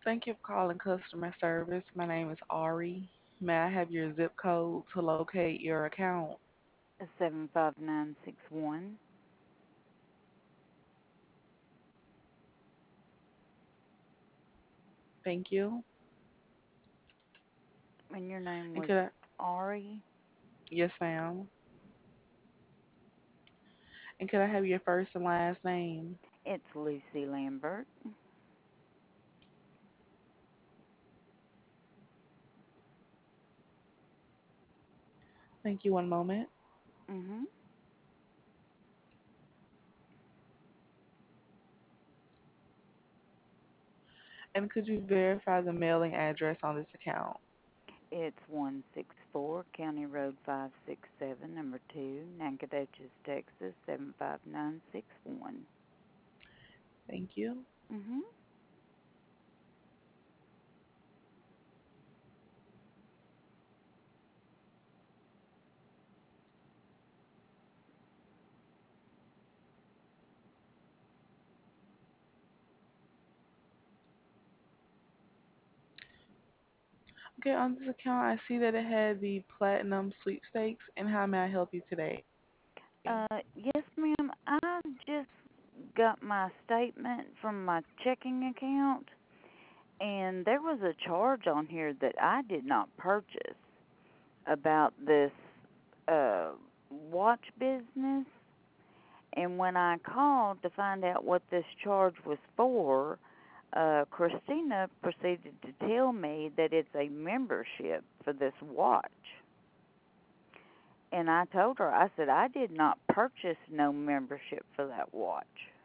Thank you for calling customer service. My name is Ari. May I have your zip code to locate your account? 75961. Thank you. And your name And was could I, Ari? yes, ma'am. And could I have your first and last name? It's Lucy Lambert. Thank you. One moment. Mhm. And could you verify the mailing address on this account? It's 164 County Road 567, number 2, Nacogdoches, Texas 75961. Thank you. Mhm. Okay, on this account, I see that it had the platinum sweepstakes. And how may I help you today? Yes, ma'am. I just got my statement from my checking account, and there was a charge on here that I did not purchase about this uh watch business. And when I called to find out what this charge was for, Christina proceeded to tell me that it's a membership for this watch. And I told her, I said, I did not purchase no membership for that watch.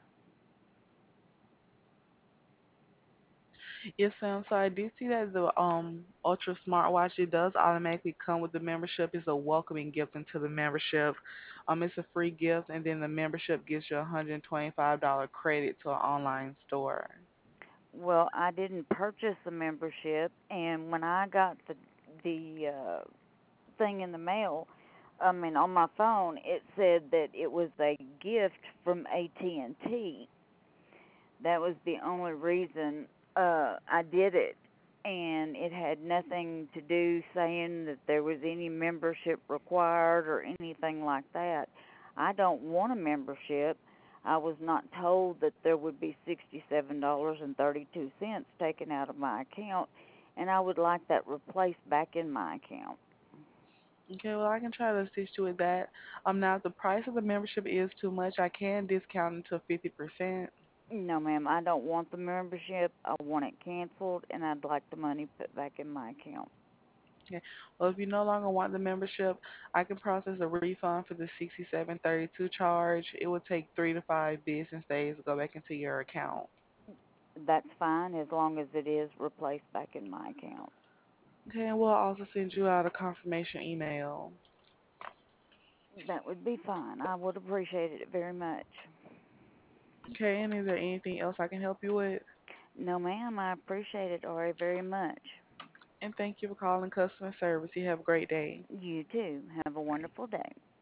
Yes, ma'am. So I do see that the Ultra smartwatch it does automatically come with the membership. It's a welcoming gift into the membership. It's a free gift, and then the membership gives you a $125 credit to an online store. Well, I didn't purchase the membership, and when I got the thing in the mail, I mean on my phone, it said that it was a gift from AT&T. That was the only reason I did it. And it had nothing to do saying that there was any membership required or anything like that. I don't want a membership. I was not told that there would be $67.32 taken out of my account, and I would like that replaced back in my account. Okay, well I can try to assist you with that. Now if the price of the membership is too much, I can discount it to 50%. No, ma'am, I don't want the membership. I want it canceled, and I'd like the money put back in my account. Okay. Well, if you no longer want the membership, I can process a refund for the 67.32 charge. It will take 3 to 5 business days to go back into your account. That's fine as long as it is replaced back in my account. Okay, and we'll also send you out a confirmation email. That would be fine. I would appreciate it very much. Okay, and is there anything else I can help you with? No, ma'am, I appreciate it, Ori, very much. And thank you for calling customer service. You have a great day. You too. Have a wonderful day.